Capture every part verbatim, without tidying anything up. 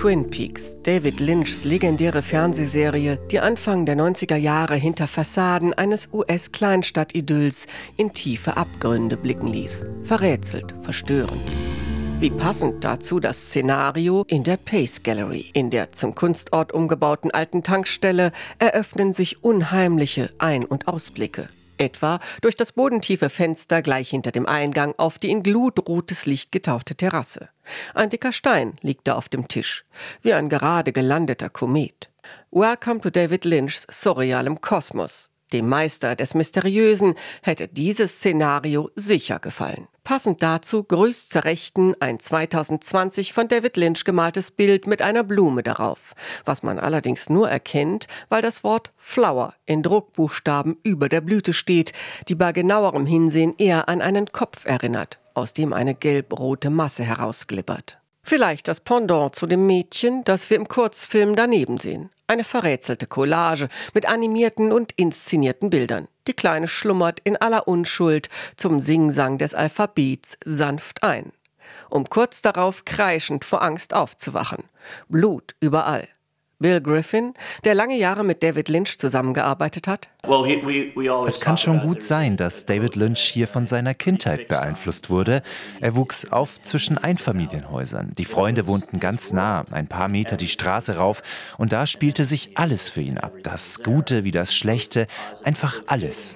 Twin Peaks, David Lynchs legendäre Fernsehserie, die Anfang der neunziger Jahre hinter Fassaden eines U S-Kleinstadt-Idylls in tiefe Abgründe blicken ließ. Verrätselt, verstörend. Wie passend dazu das Szenario in der Pace Gallery. In der zum Kunstort umgebauten alten Tankstelle eröffnen sich unheimliche Ein- und Ausblicke. Etwa durch das bodentiefe Fenster gleich hinter dem Eingang auf die in glutrotes Licht getauchte Terrasse. Ein dicker Stein liegt da auf dem Tisch, wie ein gerade gelandeter Komet. Welcome to David Lynchs surrealem Kosmos. Dem Meister des Mysteriösen hätte dieses Szenario sicher gefallen. Passend dazu grüßt zur Rechten ein zweitausendzwanzig von David Lynch gemaltes Bild mit einer Blume darauf, was man allerdings nur erkennt, weil das Wort Flower in Druckbuchstaben über der Blüte steht, die bei genauerem Hinsehen eher an einen Kopf erinnert, aus dem eine gelb-rote Masse herausglibbert. Vielleicht das Pendant zu dem Mädchen, das wir im Kurzfilm daneben sehen. Eine verrätselte Collage mit animierten und inszenierten Bildern. Die Kleine schlummert in aller Unschuld zum Singsang des Alphabets sanft ein, um kurz darauf kreischend vor Angst aufzuwachen. Blut überall. Bill Griffin, der lange Jahre mit David Lynch zusammengearbeitet hat. Es kann schon gut sein, dass David Lynch hier von seiner Kindheit beeinflusst wurde. Er wuchs auf zwischen Einfamilienhäusern. Die Freunde wohnten ganz nah, ein paar Meter die Straße rauf. Und da spielte sich alles für ihn ab. Das Gute wie das Schlechte, einfach alles.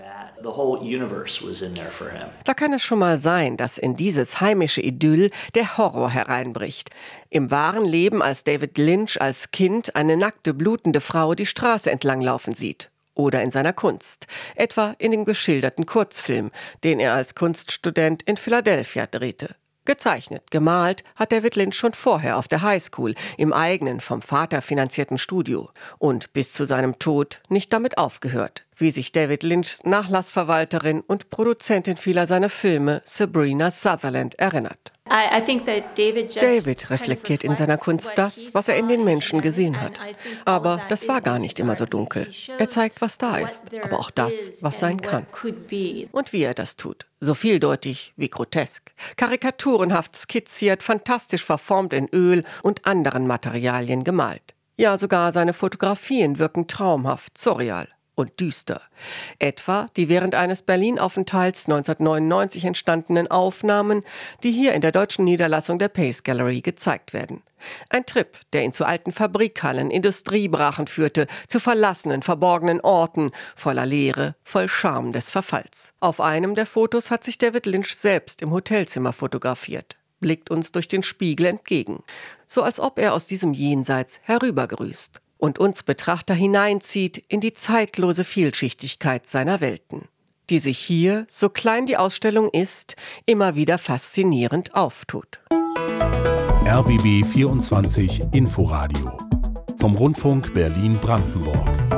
Da kann es schon mal sein, dass in dieses heimische Idyll der Horror hereinbricht. Im wahren Leben, als David Lynch als Kind eine nackte, blutende Frau die Straße entlang laufen sieht. Oder in seiner Kunst. Etwa in dem geschilderten Kurzfilm, den er als Kunststudent in Philadelphia drehte. Gezeichnet, gemalt hat David Lynch schon vorher auf der Highschool, im eigenen, vom Vater finanzierten Studio. Und bis zu seinem Tod nicht damit aufgehört, wie sich David Lynchs Nachlassverwalterin und Produzentin vieler seiner Filme, Sabrina Sutherland, erinnert. David reflektiert in seiner Kunst das, was er in den Menschen gesehen hat. Aber das war gar nicht immer so dunkel. Er zeigt, was da ist, aber auch das, was sein kann. Und wie er das tut. So vieldeutig wie grotesk. Karikaturenhaft skizziert, fantastisch verformt in Öl und anderen Materialien gemalt. Ja, sogar seine Fotografien wirken traumhaft, surreal und düster. Etwa die während eines Berlin-Aufenthalts neunzehnhundertneunundneunzig entstandenen Aufnahmen, die hier in der deutschen Niederlassung der Pace Gallery gezeigt werden. Ein Trip, der ihn zu alten Fabrikhallen, Industriebrachen führte, zu verlassenen, verborgenen Orten, voller Leere, voll Charme des Verfalls. Auf einem der Fotos hat sich David Lynch selbst im Hotelzimmer fotografiert, blickt uns durch den Spiegel entgegen, so als ob er aus diesem Jenseits herübergrüßt und uns Betrachter hineinzieht in die zeitlose Vielschichtigkeit seiner Welten, die sich hier, so klein die Ausstellung ist, immer wieder faszinierend auftut. R B B vierundzwanzig Inforadio vom Rundfunk Berlin-Brandenburg.